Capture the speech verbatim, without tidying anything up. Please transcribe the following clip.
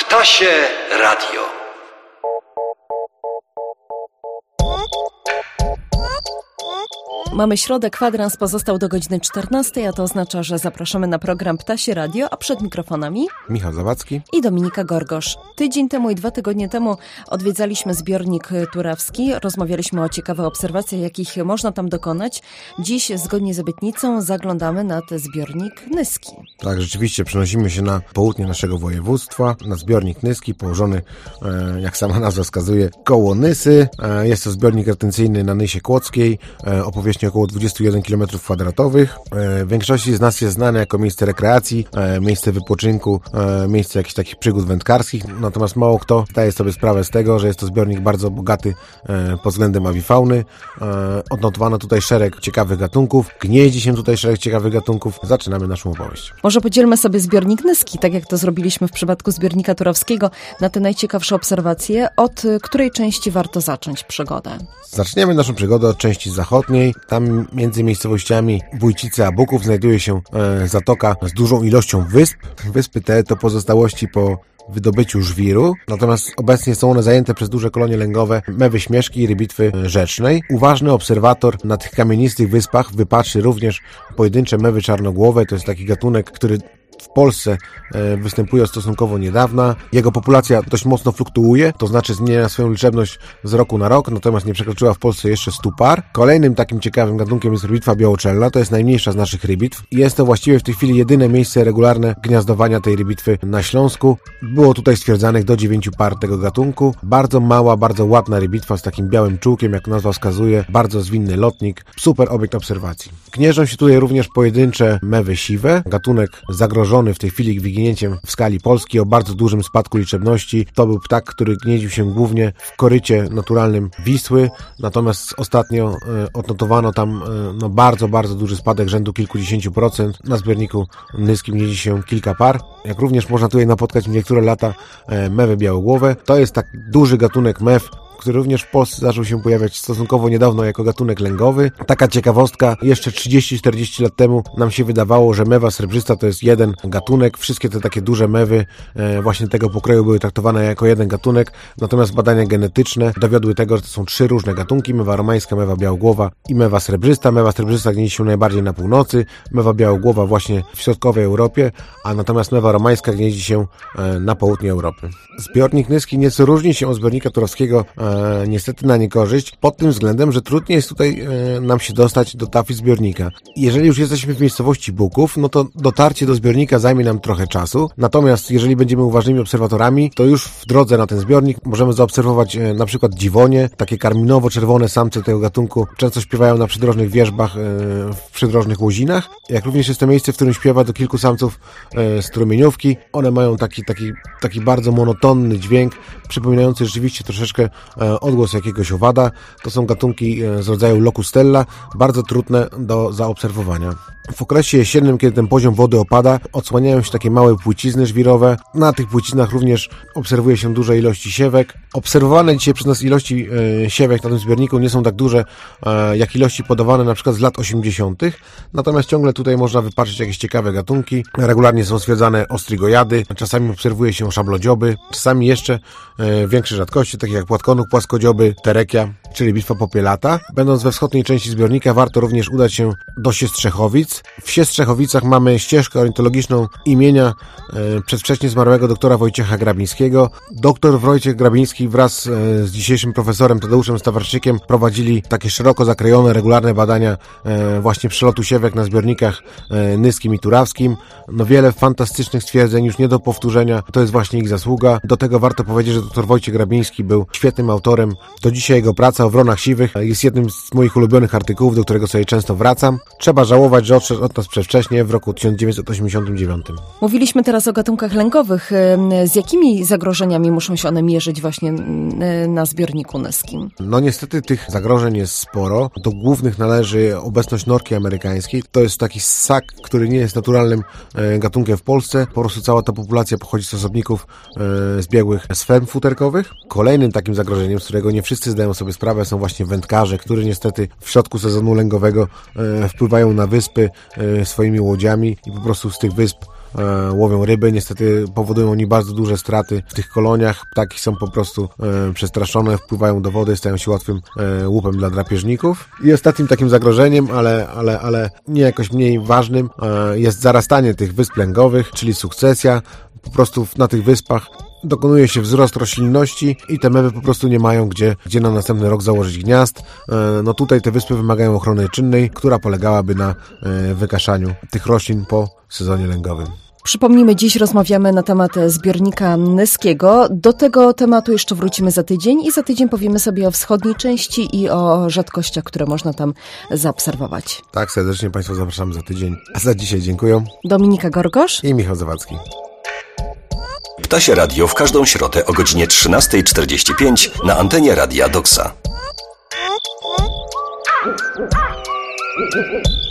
Ptasie Radio. Mamy środę, kwadrans pozostał do godziny czternastej, a to oznacza, że zapraszamy na program Ptasie Radio, a przed mikrofonami Michał Zawadzki i Dominika Gorgosz. Tydzień temu i dwa tygodnie temu odwiedzaliśmy zbiornik Turawski, rozmawialiśmy o ciekawych obserwacjach, jakich można tam dokonać. Dziś, zgodnie z obietnicą, zaglądamy na ten zbiornik Nyski. Tak, rzeczywiście przenosimy się na południe naszego województwa, na zbiornik Nyski, położony, e, jak sama nazwa wskazuje, koło Nysy. E, jest to zbiornik retencyjny na Nysie Kłodzkiej, e, o powierzchni około dwadzieścia jeden kilometrów kwadratowych. E, większości z nas jest znane jako miejsce rekreacji, e, miejsce wypoczynku, e, miejsce jakichś takich przygód wędkarskich, natomiast mało kto zdaje sobie sprawę z tego, że jest to zbiornik bardzo bogaty e, pod względem awifauny. E, odnotowano tutaj szereg ciekawych gatunków, gnieździ się tutaj szereg ciekawych gatunków. Zaczynamy naszą opowieść. Może podzielmy sobie zbiornik Nyski, tak jak to zrobiliśmy w przypadku zbiornika Turawskiego, na te najciekawsze obserwacje. Od której części warto zacząć przygodę? Zaczniemy naszą przygodę od części zachodniej. Tam między miejscowościami Wójcice a Buków znajduje się e, zatoka z dużą ilością wysp. Wyspy te to pozostałości po wydobyciu żwiru, natomiast obecnie są one zajęte przez duże kolonie lęgowe mewy śmieszki i rybitwy rzecznej. Uważny obserwator na tych kamienistych wyspach wypatrzy również pojedyncze mewy czarnogłowe. To jest taki gatunek, który w Polsce e, występuje stosunkowo niedawna. Jego populacja dość mocno fluktuuje, to znaczy zmienia swoją liczebność z roku na rok, natomiast nie przekroczyła w Polsce jeszcze stu par. Kolejnym takim ciekawym gatunkiem jest rybitwa białoczelna, to jest najmniejsza z naszych rybitw. Jest to właściwie w tej chwili jedyne miejsce regularne gniazdowania tej rybitwy na Śląsku. Było tutaj stwierdzanych do dziewięciu par tego gatunku. Bardzo mała, bardzo ładna rybitwa z takim białym czułkiem, jak nazwa wskazuje, bardzo zwinny lotnik, super obiekt obserwacji. Gnieżdżą się tutaj również pojedyncze mewy siwe, gatunek zagrożony w tej chwili wyginięciem w skali Polski, o bardzo dużym spadku liczebności. To był ptak, który gnieździł się głównie w korycie naturalnym Wisły, natomiast ostatnio e, odnotowano tam e, no bardzo, bardzo duży spadek rzędu kilkudziesięciu procent. Na zbiorniku nyskim gnieździ się kilka par. Jak również można tutaj napotkać niektóre lata e, mewy białogłowe. To jest tak duży gatunek mew, który również w Polsce zaczął się pojawiać stosunkowo niedawno jako gatunek lęgowy. Taka ciekawostka, jeszcze trzydzieści czterdzieści lat temu nam się wydawało, że mewa srebrzysta to jest jeden gatunek. Wszystkie te takie duże mewy e, właśnie tego pokroju były traktowane jako jeden gatunek, natomiast badania genetyczne dowiodły tego, że to są trzy różne gatunki: mewa romańska, mewa białogłowa i mewa srebrzysta. Mewa srebrzysta gnieździ się najbardziej na północy, mewa białogłowa właśnie w środkowej Europie, a natomiast mewa romańska gnieździ się e, na południu Europy. Zbiornik Nyski nieco różni się od zbiornika turawskiego e, niestety na niekorzyść, pod tym względem, że trudniej jest tutaj e, nam się dostać do tafli zbiornika. Jeżeli już jesteśmy w miejscowości Buków, no to dotarcie do zbiornika zajmie nam trochę czasu, natomiast jeżeli będziemy uważnymi obserwatorami, to już w drodze na ten zbiornik możemy zaobserwować e, na przykład dziwonie, takie karminowo-czerwone samce tego gatunku, często śpiewają na przydrożnych wierzbach, e, w przydrożnych łozinach, jak również jest to miejsce, w którym śpiewa do kilku samców e, strumieniówki. One mają taki, taki, taki bardzo monotonny dźwięk, przypominający rzeczywiście troszeczkę e, odgłos jakiegoś owada. To są gatunki e, z rodzaju locustella, bardzo trudne do zaobserwowania. W okresie jesiennym, kiedy ten poziom wody opada, odsłaniają się takie małe płycizny żwirowe. Na tych płyciznach również obserwuje się duże ilości siewek. Obserwowane dzisiaj przez nas ilości e, siewek na tym zbiorniku nie są tak duże, e, jak ilości podawane na przykład z lat osiemdziesiątych. Natomiast ciągle tutaj można wypatrzeć jakieś ciekawe gatunki. Regularnie są stwierdzane ostrygojady, czasami obserwuje się szablodzioby, czasami jeszcze e, większe rzadkości, takie jak płatkonuk płaskodzioby, terekia, czyli bitwa popielata. Będąc we wschodniej części zbiornika, warto również udać się do Siestrzechowic. W Siestrzechowicach mamy ścieżkę ornitologiczną imienia e, przedwcześnie zmarłego doktora Wojciecha Grabińskiego. Doktor Wojciech Grabiński wraz e, z dzisiejszym profesorem Tadeuszem Stawarczykiem prowadzili takie szeroko zakrojone, regularne badania e, właśnie przelotu siewek na zbiornikach e, nyskim i turawskim. No wiele fantastycznych stwierdzeń, już nie do powtórzenia. To jest właśnie ich zasługa. Do tego warto powiedzieć, że doktor Wojciech Grabiński był świetnym autorem. Do dzisiaj jego praca o wronach siwych jest jednym z moich ulubionych artykułów, do którego sobie często wracam. Trzeba żałować, że odszedł od nas przedwcześnie w roku tysiąc dziewięćset osiemdziesiątym dziewiątym. Mówiliśmy teraz o gatunkach lękowych. Z jakimi zagrożeniami muszą się one mierzyć właśnie na zbiorniku nyskim? No niestety tych zagrożeń jest sporo. Do głównych należy obecność norki amerykańskiej. To jest taki ssak, który nie jest naturalnym gatunkiem w Polsce. Po prostu cała ta populacja pochodzi z osobników zbiegłych z ferm futerkowych. Kolejnym takim zagrożeniem, z którego nie wszyscy zdają sobie sprawę, są właśnie wędkarze, którzy niestety w środku sezonu lęgowego wpływają na wyspy swoimi łodziami i po prostu z tych wysp e, łowią ryby. Niestety powodują oni bardzo duże straty w tych koloniach. Ptaki są po prostu e, przestraszone, wpływają do wody, stają się łatwym e, łupem dla drapieżników. I ostatnim takim zagrożeniem, ale, ale, ale nie jakoś mniej ważnym, e, jest zarastanie tych wysp lęgowych, czyli sukcesja. Po prostu na tych wyspach dokonuje się wzrost roślinności i te mewy po prostu nie mają gdzie, gdzie na następny rok założyć gniazd. No tutaj te wyspy wymagają ochrony czynnej, która polegałaby na wykaszaniu tych roślin po sezonie lęgowym. Przypomnijmy, dziś rozmawiamy na temat zbiornika Nyskiego. Do tego tematu jeszcze wrócimy za tydzień i za tydzień powiemy sobie o wschodniej części i o rzadkościach, które można tam zaobserwować. Tak, serdecznie Państwa zapraszamy za tydzień. A za dzisiaj dziękuję. Dominika Gorgosz i Michał Zawadzki. Ptasie Radio w każdą środę o godzinie trzynasta czterdzieści pięć na antenie Radia Doksa.